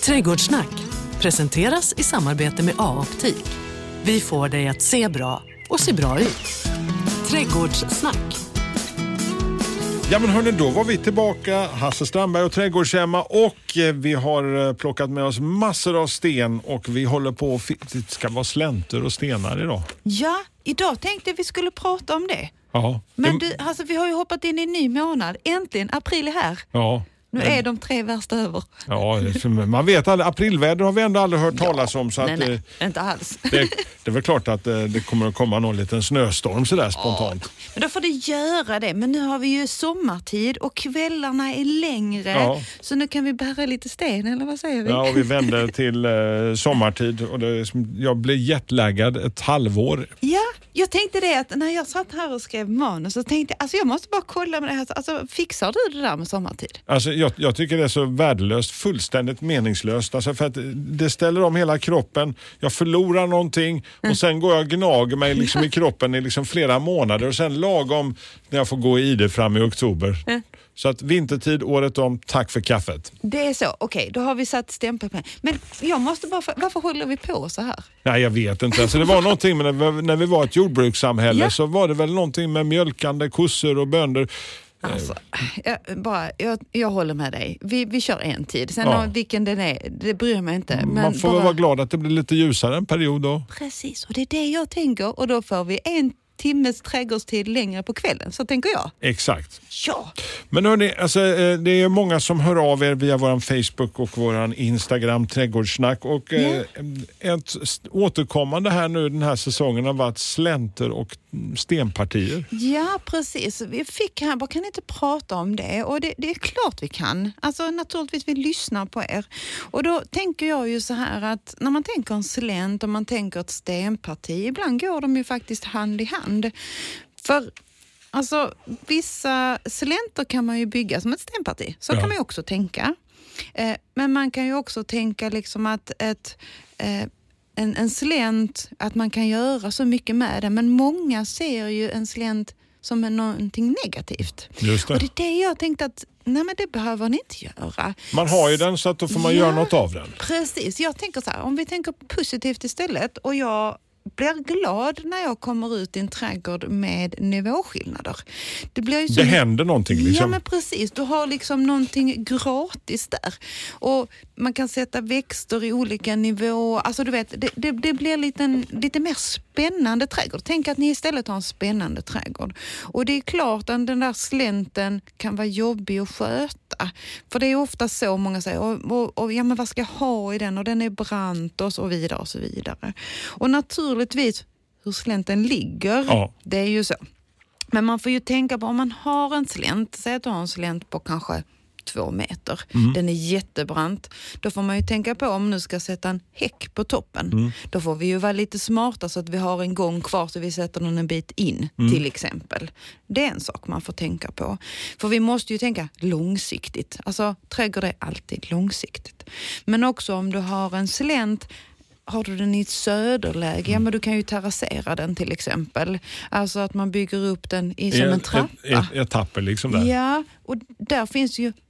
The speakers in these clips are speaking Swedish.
Trädgårdssnack presenteras i samarbete med A-optik. Vi får dig att se bra och se bra ut. Trädgårdssnack. Ja men hörni, då var vi tillbaka, Hasse Strandberg och Trädgårdshemma, och vi har plockat med oss massor av sten och vi håller på, det ska vara slänter och stenar idag. Ja, idag tänkte vi skulle prata om det. Ja. Men du, alltså, vi har ju hoppat in i en ny månad, äntligen, april är här. Ja. Nu är de 3 värsta över. Ja, man vet aldrig. Aprilväder har vi ändå aldrig hört talas om. Så att, nej, inte alls. Det är väl klart att det kommer att komma någon liten snöstorm sådär spontant. Ja, men då får det göra det. Men nu har vi ju sommartid och kvällarna är längre. Ja. Så nu kan vi bära lite sten, eller vad säger vi? Ja, och vi vänder till sommartid. Och jag blev jetlaggad ett halvår. Ja, jag tänkte det att när jag satt här och skrev manus så tänkte jag, alltså jag måste bara kolla med det här. Alltså, fixar du det där med sommartid? Alltså jag tycker det är så värdelöst, fullständigt meningslöst. Alltså för att det ställer om hela kroppen. Jag förlorar någonting och sen går jag och gnager mig liksom i kroppen i liksom flera månader. Och sen lagom när jag får gå i det fram i oktober. Så att vintertid, året om, tack för kaffet. Det är så, okej, då har vi satt stämpel på det. Men jag måste bara, varför håller vi på så här? Nej, jag vet inte. Alltså, det var någonting med när vi var ett jordbrukssamhälle så var det väl någonting med mjölkande kossor och bönder. Alltså, jag håller med dig. Vi kör en tid. Sen vilken den är, det bryr mig inte. Men man får väl vara glad att det blir lite ljusare en period då. Precis, och det är det jag tänker. Och då får vi en timmes trädgårdstid längre på kvällen, så tänker jag. Exakt. Ja. Men hörni, alltså, det är många som hör av er via våran Facebook och våran Instagram, Trädgårdssnack. Och ett återkommande här nu den här säsongen har varit slänter och stenpartier. Ja, precis. Vi fick här, bara kan inte prata om det. Och det är klart vi kan. Alltså naturligtvis vi lyssnar på er. Och då tänker jag ju så här att när man tänker en slänt och man tänker ett stenparti, ibland går de ju faktiskt hand i hand. För alltså vissa slänter kan man ju bygga som ett stenparti. Så kan man ju också tänka. Men man kan ju också tänka liksom att en slänt, att man kan göra så mycket med det. Men många ser ju en slänt som någonting negativt. Just det. Och det är det jag tänkte att nej, men det behöver ni inte göra. Man har ju den, så att då får man göra något av den. Precis, jag tänker så här, om vi tänker positivt istället, och jag blir glad när jag kommer ut i en trädgård med nivåskillnader. Det blir ju så händer någonting liksom. Ja, men precis. Du har liksom någonting gratis där. Och man kan sätta växter i olika nivåer. Alltså du vet, det blir lite mer spännande trädgård. Tänk att ni istället har en spännande trädgård. Och det är klart att den där slänten kan vara jobbig att sköta. För det är ofta så många säger, och ja, men vad ska jag ha i den? Och den är brant och så vidare och så vidare. Och naturligtvis hur slänten ligger, det är ju så. Men man får ju tänka på om man har en slänt, säg att du har en slänt på kanske 2 meter. Den är jättebrant. Då får man ju tänka på om nu ska sätta en häck på toppen. Då får vi ju vara lite smarta så att vi har en gång kvar så vi sätter någon en bit in till exempel. Det är en sak man får tänka på. För vi måste ju tänka långsiktigt. Alltså trädgård är alltid långsiktigt. Men också om du har en slänt, har du den i ett söderläge, ja men du kan ju terrassera den till exempel. Alltså att man bygger upp den som en trappa. Etapper liksom där. Ja, och där finns ju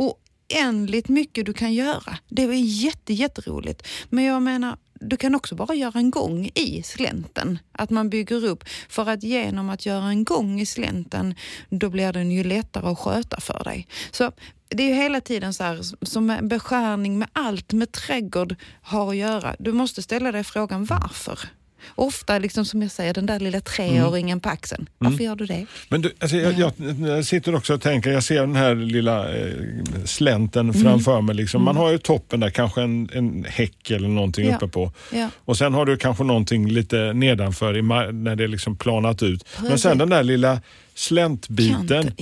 oändligt mycket du kan göra. Det är jätteroligt. Men jag menar, du kan också bara göra en gång i slänten. Att man bygger upp. För att genom att göra en gång i slänten, då blir den ju lättare att sköta för dig. Så det är ju hela tiden så här, som en beskärning med allt med trädgård har att göra. Du måste ställa dig frågan varför. Ofta liksom som jag säger, den där lilla 3-åringen på axeln. Varför gör du det? Men du, alltså, jag sitter också och tänker, jag ser den här lilla slänten framför mig. Liksom. Man har ju toppen där, kanske en häck eller någonting uppe på. Ja. Och sen har du kanske någonting lite nedanför när det är liksom planat ut. Precis. Men sen den där lilla släntbiten,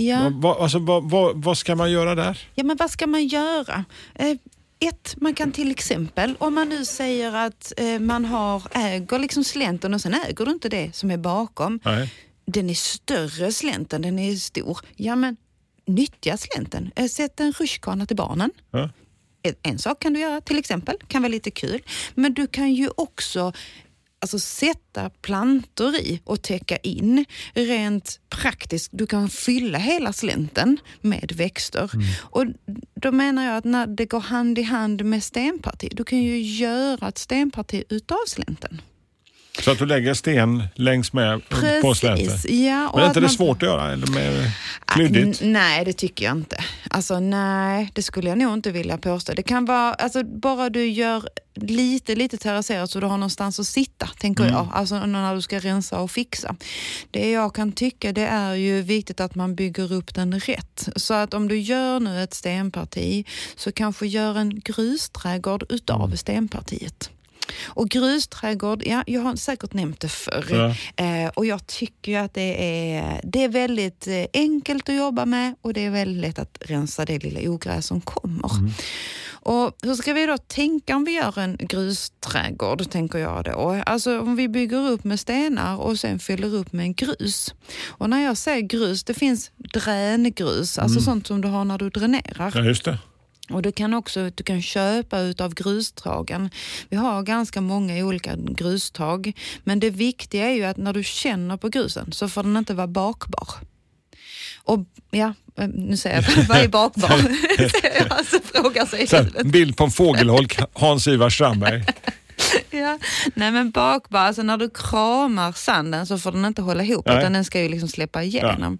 vad ska man göra där? Ja, men vad ska man göra? Man kan till exempel, om man nu säger att man äger liksom slänten och sen äger du inte det som är bakom. Nej. Den är större slänten, den är stor. Ja, men nyttja slänten. Sätt en rutschkana till barnen. Ja. En sak kan du göra till exempel, kan vara lite kul. Men du kan ju också alltså sätta plantor i och täcka in rent praktiskt. Du kan fylla hela slänten med växter. Och då menar jag att när det går hand i hand med stenparti, du kan ju göra ett stenparti utav slänten. Så att du lägger sten längs med på slänten. Ja, men är inte det svårt att göra? Eller mer klyddigt? Nej, det tycker jag inte. Alltså nej, det skulle jag nog inte vilja påstå. Det kan vara, alltså bara du gör lite terrasserat så du har någonstans att sitta, tänker jag. Alltså när du ska rensa och fixa. Det jag kan tycka, det är ju viktigt att man bygger upp den rätt. Så att om du gör nu ett stenparti, så kanske gör en grusträdgård utav stenpartiet. Och grusträdgård, ja, jag har säkert nämnt det förr. Och jag tycker att det är väldigt enkelt att jobba med, och det är väldigt lätt att rensa det lilla ogräs som kommer. Och hur ska vi då tänka om vi gör en grusträdgård, tänker jag då? Alltså om vi bygger upp med stenar och sen fyller upp med en grus. Och när jag säger grus, det finns drängrus, alltså sånt som du har när du dränerar. Ja, just det. Och du kan köpa utav grustagen. Vi har ganska många olika grustag. Men det viktiga är ju att när du känner på grusen så får den inte vara bakbar. Och ja, nu säger jag, vad är bakbar? Alltså frågar sig en bild på en fågelholk, Hans-Ivar Strandberg. Ja, nej men bakbar, alltså när du kramar sanden så får den inte hålla ihop, utan den ska ju liksom släppa igenom.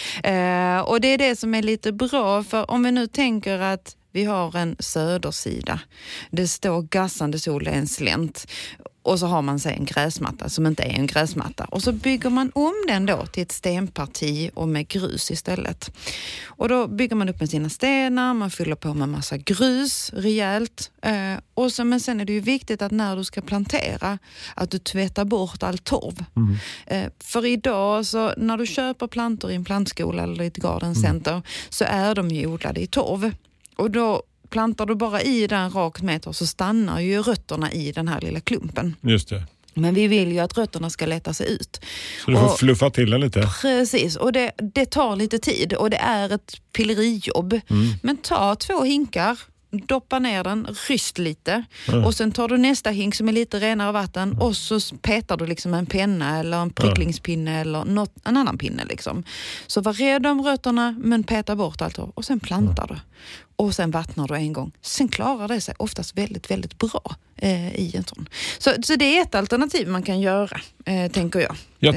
Och det är det som är lite bra, för om vi nu tänker att vi har en södersida. Det står gassande sol, en slänt. Och så har man sig en gräsmatta som inte är en gräsmatta. Och så bygger man om den då till ett stenparti och med grus istället. Och då bygger man upp med sina stenar, man fyller på med massa grus rejält. Men sen är det ju viktigt att när du ska plantera att du tvättar bort all torv. För idag så när du köper plantor i en plantskola eller i ett gardencenter så är de ju odlade i torv. Och då plantar du bara i den rakt meter så stannar ju rötterna i den här lilla klumpen. Just det. Men vi vill ju att rötterna ska leta sig ut. Så du får fluffa till den lite? Precis, och det tar lite tid och det är ett pillerijobb. Men ta 2 hinkar, doppa ner den, ryst lite och sen tar du nästa hink som är lite renare vatten och så petar du liksom en penna eller en pricklingspinne eller en annan pinne liksom. Så var rädd om rötterna men peta bort allt och sen plantar du. Och sen vattnar du en gång. Sen klarar det sig oftast väldigt, väldigt bra i en sån. Så det är ett alternativ man kan göra, tänker jag. Jag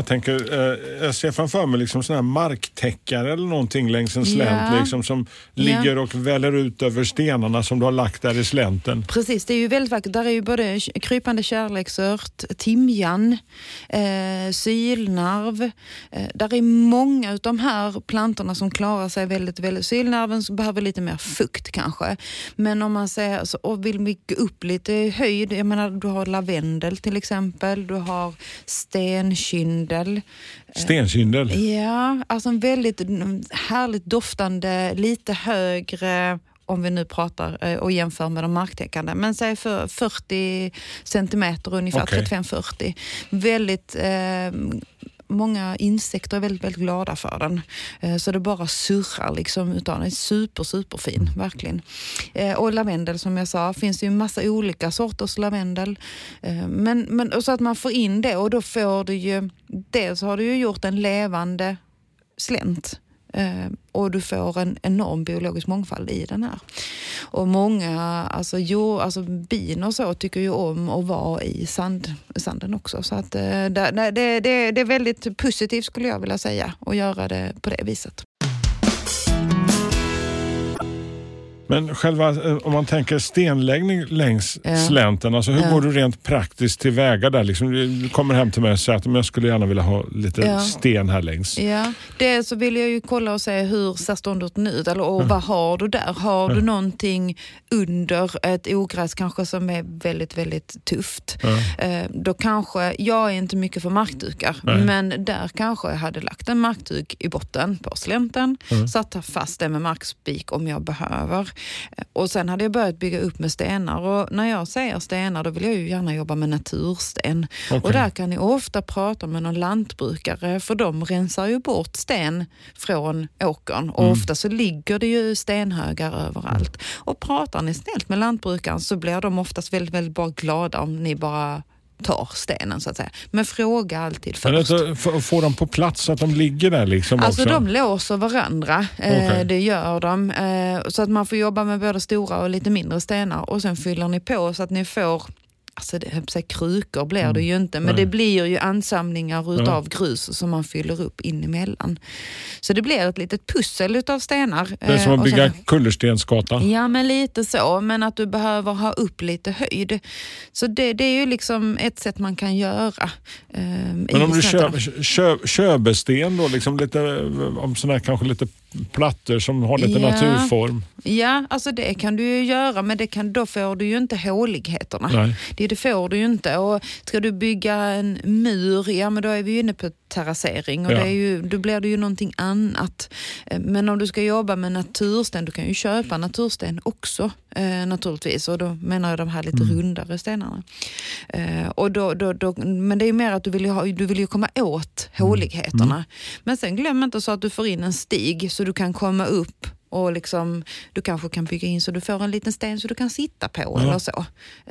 ser framför mig liksom sån här marktäckare eller någonting längs en slänt liksom, som ligger och väller ut över stenarna som du har lagt där i slänten. Precis, det är ju väldigt vackert. Där är ju både krypande kärleksört, timjan, sylnarv. Där är många av de här plantorna som klarar sig väldigt, väldigt. Sylnarven behöver lite mer fukt kanske. Men om man säger så, och vill vi gå upp lite höjd, jag menar du har lavendel till exempel, du har stenkyndel. Stenkyndel? Ja, alltså en väldigt härligt doftande, lite högre, om vi nu pratar och jämför med de marktäckande. Men säg för 40 centimeter ungefär, 35-40. Väldigt... många insekter är väldigt, väldigt glada för den. Så det bara surrar liksom utav den. Superfin, verkligen. Och lavendel som jag sa, finns det ju en massa olika sorters lavendel. Men så att man får in det och då får du ju, dels har du ju gjort en levande slänt. Och du får en enorm biologisk mångfald i den här. Och många, alltså bin och så tycker ju om att vara i sanden också. Så att det är väldigt positivt skulle jag vilja säga att göra det på det viset. Men själva, om man tänker stenläggning längs slänten, alltså hur går du rent praktiskt tillväga där? Liksom, du kommer hem till mig och säger att jag skulle gärna vilja ha lite sten här längs. Ja, det så vill jag ju kolla och se hur ser ståndet ut och vad har du där? Har du någonting under ett ogräs kanske som är väldigt, väldigt tufft? Då kanske, jag är inte mycket för markdukar, men där kanske jag hade lagt en markduk i botten på slänten, satt fast det med markspik om jag behöver. Och sen hade jag börjat bygga upp med stenar och när jag säger stenar då vill jag ju gärna jobba med natursten. Och där kan ni ofta prata med någon lantbrukare för de rensar ju bort sten från åkern och ofta så ligger det ju stenhögar överallt. Och pratar ni snällt med lantbrukaren så blir de oftast väldigt, väldigt bara glada om ni bara tar stenen så att säga. Men fråga alltid först. Men får de på plats så att de ligger där liksom alltså också? De låser varandra, det gör de. Så att man får jobba med både stora och lite mindre stenar och sen fyller ni på så att ni får, alltså krukor blir det ju inte, men det blir ju ansamlingar utav grus som man fyller upp in emellan. Så det blir ett litet pussel utav stenar. Det är som att bygga kullerstensgata. Ja, men lite så, men att du behöver ha upp lite höjd. Så det är ju liksom ett sätt man kan göra. Men om du köbesten då, liksom lite, om sådana här kanske lite plattor som har lite naturform. Ja, alltså det kan du ju göra, men då får du ju inte håligheterna. Nej. Det får du ju inte. Och ska du bygga en mur, ja men då är vi ju inne på terrassering och då blir det ju någonting annat. Men om du ska jobba med natursten, du kan ju köpa natursten också naturligtvis, och då menar jag de här lite rundare stenarna. Och men det är mer att du vill ju komma åt håligheterna. Men sen glöm inte så att du får in en stig så du kan komma upp och liksom, du kanske kan bygga in så du får en liten sten så du kan sitta på eller så.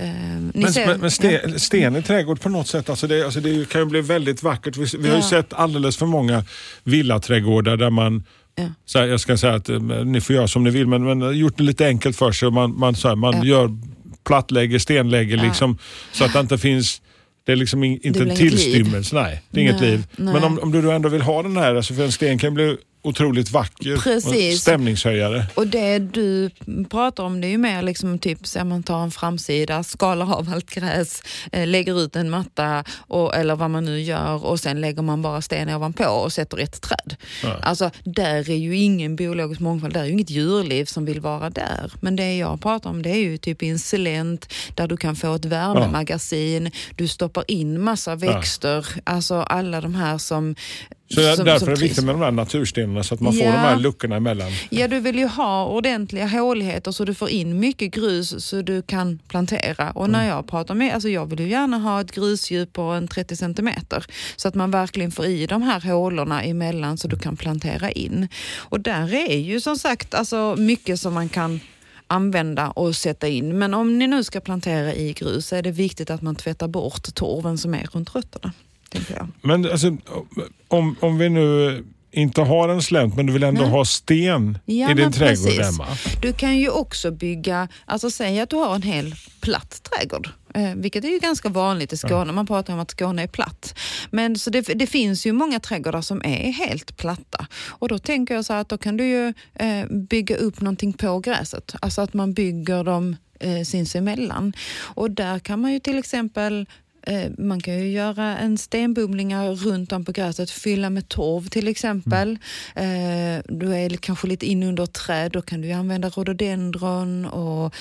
Men sten i trädgård på något sätt, alltså det kan ju bli väldigt vackert. Vi har ju sett alldeles för många villaträdgårdar där man så här, jag ska säga att ni får göra som ni vill, men gjort det lite enkelt för sig. Man gör plattlägger, stenlägger liksom, så att det inte finns. Det är liksom inte en tillstymmelse. Nej, det är inget liv. Nej. Men om du ändå vill ha den här, alltså för en sten kan bli otroligt vacker. Precis. Och stämningshöjare. Och det du pratar om, det är ju mer liksom typ så man tar en framsida, skalar av allt gräs, lägger ut en matta eller vad man nu gör, och sen lägger man bara sten ovanpå och sätter ett träd. Ja. Alltså där är ju ingen biologisk mångfald, där är ju inget djurliv som vill vara där. Men det jag pratar om, det är ju typ en cylent där du kan få ett värmemagasin, du stoppar in massa växter, alltså alla de här som så därför är det viktigt med de här naturstenarna så att man får de här luckorna emellan. Ja, du vill ju ha ordentliga håligheter så du får in mycket grus så du kan plantera. Och när jag pratar med, alltså jag vill ju gärna ha ett grusdjup på en 30 centimeter så att man verkligen får i de här hålorna emellan så du kan plantera in. Och där är ju som sagt alltså mycket som man kan använda och sätta in. Men om ni nu ska plantera i grus så är det viktigt att man tvättar bort torven som är runt rötterna. Men alltså, om vi nu inte har en slänt men du vill ändå ha sten i din trädgård hemma. Du kan ju också bygga, alltså säg att du har en hel platt trädgård. Vilket är ju ganska vanligt i Skåne. Man pratar om att Skåne är platt. Men så det finns ju många trädgårdar som är helt platta. Och då tänker jag så här att då kan du ju bygga upp någonting på gräset. Alltså att man bygger dem sinsemellan. Och där kan man ju till exempel man kan ju göra en stenbumlingar runt om på gräset, fylla med torv till exempel. Du är kanske lite in under träd, då kan du använda rhododendron och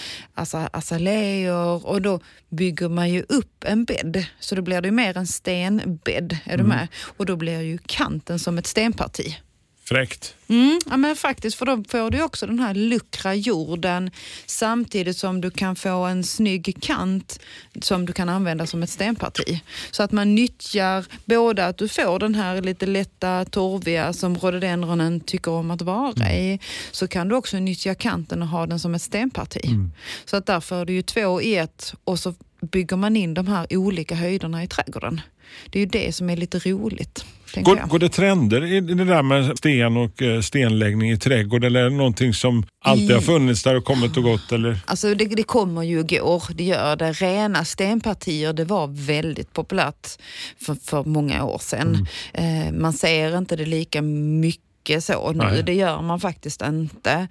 azaleer, och då bygger man ju upp en bädd så då blir det ju mer en stenbädd, är du med? Och då blir ju kanten som ett stenparti. Fräckt. Ja men faktiskt, för då får du också den här luckra jorden samtidigt som du kan få en snygg kant som du kan använda som ett stenparti. Så att man nyttjar både att du får den här lite lätta torviga som rhododendronen tycker om att vara i, så kan du också nyttja kanten och ha den som ett stenparti. Så att där får du ju 2 i 1 och så bygger man in de här olika höjderna i trädgården. Det är ju det som är lite roligt. Går det trender i det där med sten och stenläggning i trädgård, eller är det någonting som alltid har funnits där och kommit och gått? Eller? Alltså det kommer ju och går, det gör det. Rena stenpartier, det var väldigt populärt för många år sedan. Man ser inte det lika mycket så nu. Nej. Det gör man faktiskt inte.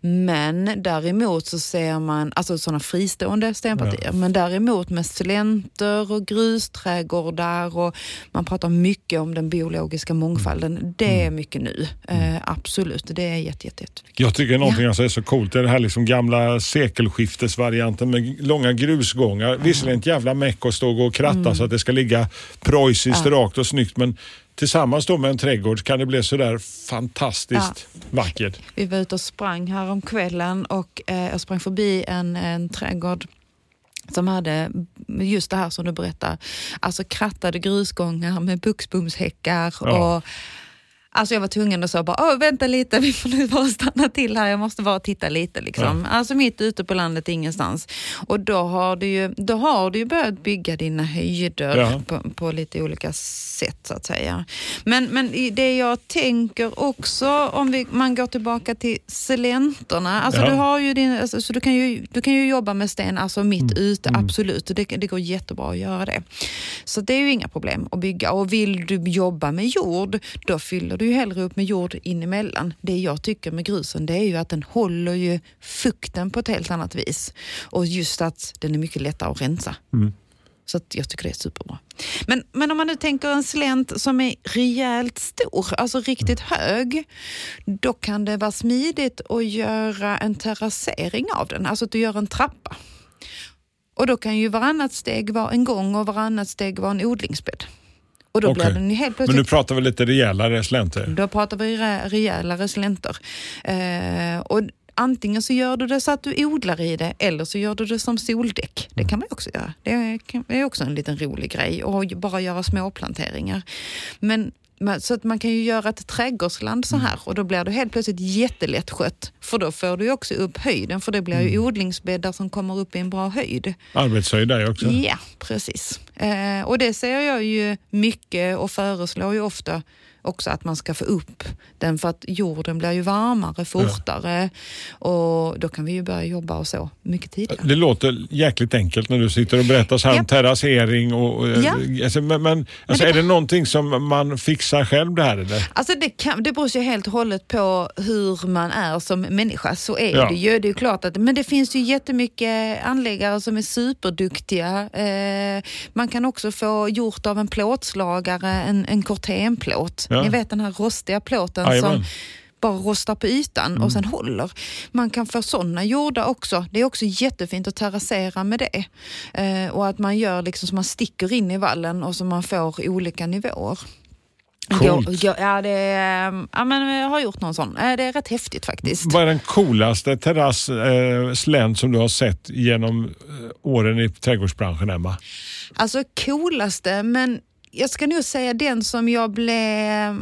Men däremot så ser man alltså sådana fristående stenpartier. Men däremot med slänter och grusträdgårdar, och man pratar mycket om den biologiska mångfalden. Det är mycket nu. Absolut, det är jätteviktigt. Jag tycker någonting alltså är så coolt. Det är det här liksom gamla sekelskiftesvarianten med långa grusgångar. Visserligen ett jävla meck att stå och kratta så att det ska ligga preussiskt rakt och snyggt, men tillsammans då med en trädgård kan det bli så där fantastiskt vackert. Vi var ute och sprang här om kvällen och jag sprang förbi en trädgård som hade just det här som du berättar. Alltså krattade grusgångar med buxbomshäckar och Alltså jag var tvungen att säga bara, vänta lite, vi får nu bara stanna till här, jag måste bara titta lite liksom. Ja. Alltså mitt ute på landet ingenstans. Och då har du ju börjat bygga dina höjder på lite olika sätt så att säga. Men det jag tänker också, om man går tillbaka till slänterna, alltså du har ju så du kan ju jobba med sten alltså mitt ute, absolut. Och det går jättebra att göra det. Så det är ju inga problem att bygga. Och vill du jobba med jord, då fyller du ju hellre upp med jord in emellan. Det jag tycker med grusen, det är ju att den håller ju fukten på ett helt annat vis. Och just att den är mycket lättare att rensa. Så att jag tycker det är superbra. Men om man nu tänker en slänt som är rejält stor, alltså riktigt hög, då kan det vara smidigt att göra en terrassering av den. Alltså att du gör en trappa. Och då kan ju varannat steg vara en gång och varannat steg vara en odlingsbädd. Och då blir den ju helt plötsligt... Men nu pratar vi lite rejälare slänter. Då pratar vi rejälare slänter. Och antingen så gör du det så att du odlar i det, eller så gör du det som soldäck. Det kan man också göra. Det är också en liten rolig grej. Och bara göra små planteringar. Så att man kan ju göra ett trädgårdsland så här, och då blir det helt plötsligt jättelätt skött. För då får du ju också upp höjden, för det blir ju odlingsbäddar som kommer upp i en bra höjd. Arbetshöjd där också. Ja, precis. Och det ser jag ju mycket och föreslår ju ofta också att man ska få upp den, för att jorden blir ju varmare fortare och då kan vi ju börja jobba och så mycket tidigare. Det låter jäkligt enkelt när du sitter och berättar så här om terrassering och men är det någonting som man fixar själv det här eller? Alltså det beror ju helt och hållet på hur man är som människa, så är det ju. Det är ju klart att, men det finns ju jättemycket anläggare som är superduktiga. Man kan också få gjort av en plåtslagare en cortenplåt. Ni vet den här rostiga plåten som bara rostar på ytan och sen håller. Man kan få sådana gjorda också. Det är också jättefint att terrassera med det. Och att man gör liksom så man sticker in i vallen och så man får olika nivåer. Coolt. Men jag har gjort någon sån. Det är rätt häftigt faktiskt. Vad är den coolaste terrasslänt som du har sett genom åren i trädgårdsbranschen, Emma? Alltså coolaste, men jag ska nog säga den som jag blev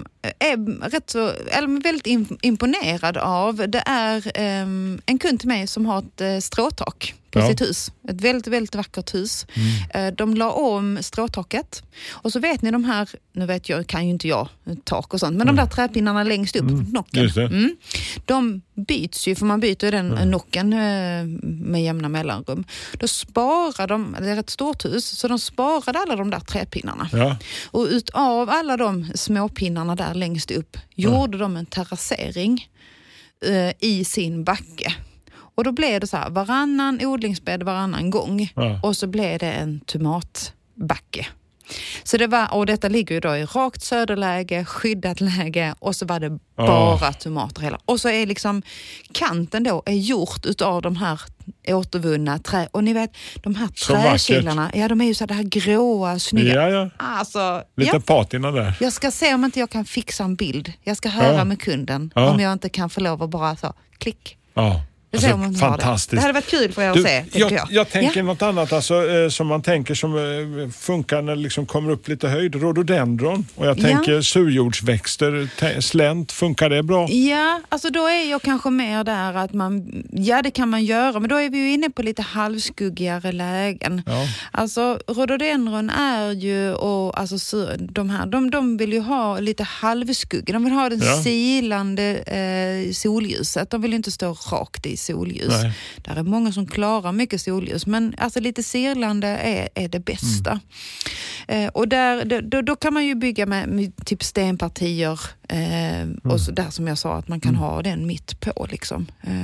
väldigt imponerad av. Det är en kund till mig som har ett stråtak på sitt hus. Ett väldigt, väldigt vackert hus. De la om stråtaket. Och så vet ni de här, nu kan ju inte jag tak och sånt, men de där träpinnarna längst upp på nocken. De byts ju, för man byter den nocken med jämna mellanrum. Då sparar de, det är ett stort hus, så de sparade alla de där träpinnarna. Ja. Och utav alla de småpinnarna där längst upp gjorde de en terrassering i sin backe. Och då blev det så här, varannan odlingsbädd varannan gång. Ja. Och så blev det en tomatbacke. Så det var, och detta ligger ju då i rakt söderläge, skyddat läge, och så var det bara tomater hela. Och så är liksom kanten då är gjort utav de här återvunna trä. Och ni vet, de här träkilarna, de är ju så här gråa, snygga. Ja. Alltså, lite patina där. Jag ska se om inte jag kan fixa en bild. Jag ska höra med kunden om jag inte kan få lov att bara så, klick. Ja. Alltså, fantastiskt. Det hade varit kul för er att se. Jag tänker något annat som man tänker som funkar när det liksom kommer upp lite höjd. Rhododendron. Och jag tänker surjordsväxter, slänt, funkar det bra? Ja, alltså då är jag kanske mer där att det kan man göra. Men då är vi ju inne på lite halvskuggigare lägen. Ja. Alltså rhododendron är ju, och alltså de vill ju ha lite halvskugg. De vill ha den silande solljuset. De vill inte stå rakt i solljus. Nej. Där är många som klarar mycket solljus, men alltså lite sirlande är det bästa. Och då kan man ju bygga med typ stenpartier och så där som jag sa, att man kan ha den mitt på liksom.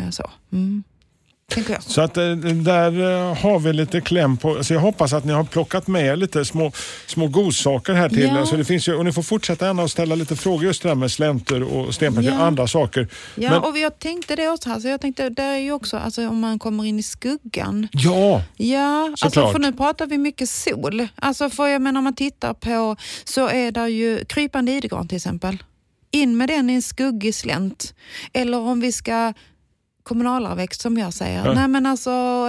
Så att där har vi lite kläm på. Så jag hoppas att ni har plockat med lite små godsaker här till. Alltså det finns ju, och ni får fortsätta gärna att ställa lite frågor just där med slänter och stenpartier och andra saker. Ja, men, och jag tänkte det också här. Så jag tänkte, det är ju också, alltså om man kommer in i skuggan. Ja, alltså för nu pratar vi mycket sol. Alltså för jag menar, om man tittar på, så är det ju krypande idegran till exempel. In med den i en skuggig slänt. Eller om vi ska kommunalarväxt som jag säger. Ja. Nej men alltså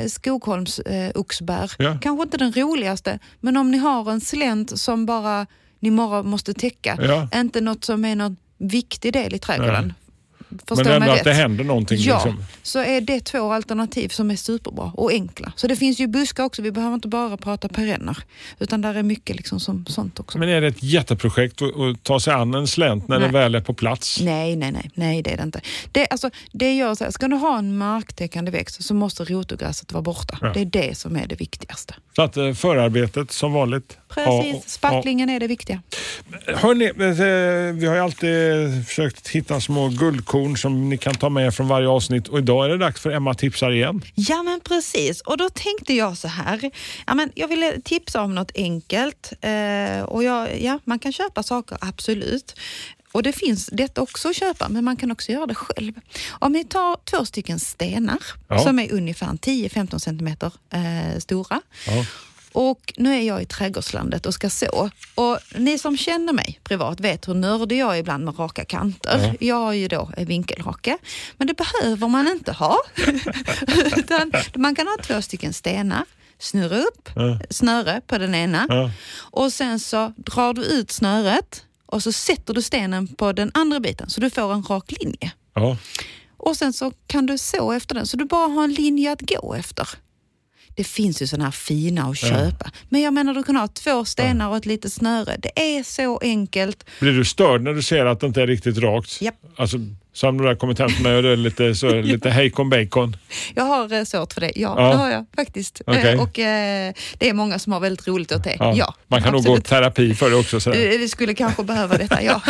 Skogholms oxbär. Ja. Kanske inte den roligaste, men om ni har en slänt som bara, ni bara måste täcka. Ja. Inte något som är någon viktig del i trädgården. Nej. Men ändå att det händer någonting. Ja, liksom. Så är det 2 alternativ som är superbra och enkla. Så det finns ju buskar också, vi behöver inte bara prata perenner. Utan där är mycket liksom som sånt också. Men är det ett jätteprojekt att ta sig an en slänt när den väl är på plats? Nej, det är det inte. Det gör så här, ska du ha en marktäckande växt så måste rotogräset vara borta. Ja. Det är det som är det viktigaste. Så att förarbetet som vanligt. Precis, spacklingen är det viktiga. Hörrni, vi har ju alltid försökt hitta små guldkorn som ni kan ta med från varje avsnitt. Och idag är det dags för Emma tipsar igen. Ja, men precis. Och då tänkte jag så här. Ja, men jag ville tipsa om något enkelt. Och man kan köpa saker, absolut. Och det finns detta också att köpa, men man kan också göra det själv. Om ni tar 2 stycken stenar som är ungefär 10-15 centimeter stora. Ja. Och nu är jag i trädgårdslandet och ska så. Och ni som känner mig privat vet hur nördig jag är ibland med raka kanter. Ja. Jag har ju då vinkelrake. Men det behöver man inte ha. Utan man kan ha 2 stycken stenar. Snurra upp snöre på den ena. Ja. Och sen så drar du ut snöret. Och så sätter du stenen på den andra biten. Så du får en rak linje. Ja. Och sen så kan du så efter den. Så du bara har en linje att gå efter. Det finns ju sådana här fina att köpa. Ja. Men jag menar, du kan ha 2 stenar och ett litet snöre. Det är så enkelt. Blir du störd när du ser att det inte är riktigt rakt? Japp. Alltså, som de där kommentarerna är det lite hejkon bacon. Jag har svårt för det. Ja, det har jag faktiskt. Okay. Och det är många som har väldigt roligt åt det. Ja, man kan nog gå terapi för det också. Sådär. Vi skulle kanske behöva detta, ja.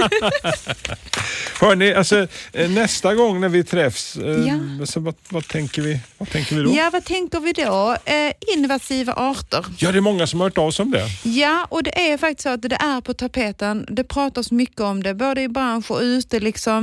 Hörrni, alltså, nästa gång när vi träffs, så vad tänker vi då? Ja, vad tänker vi då? Invasiva arter. Ja, det är många som har hört av sig om det. Ja, och det är faktiskt så att det är på tapeten. Det pratas mycket om det, både i bransch och ute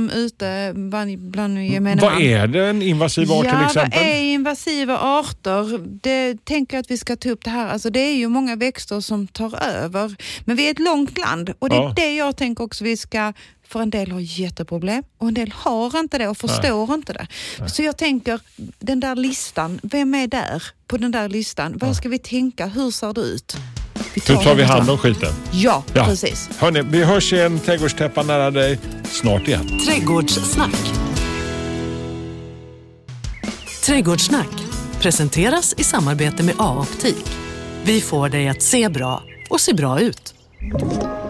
bland gemene man. Vad är det en invasiv art till exempel? Vad är invasiva arter? Det tänker jag att vi ska ta upp det här. Alltså det är ju många växter som tar över. Men vi är ett långt land och det är det jag tänker också vi ska. För en del har jätteproblem och en del har inte det och förstår inte det. Så jag tänker, den där listan, vem är där på den där listan? Vad ska vi tänka? Hur ser det ut? Hur tar vi hand om skiten? Ja, precis. Hörrni, vi hörs i en trädgårdstäppa nära dig snart igen. Trädgårdssnack. Trädgårdssnack presenteras i samarbete med A-optik. Vi får dig att se bra och se bra ut.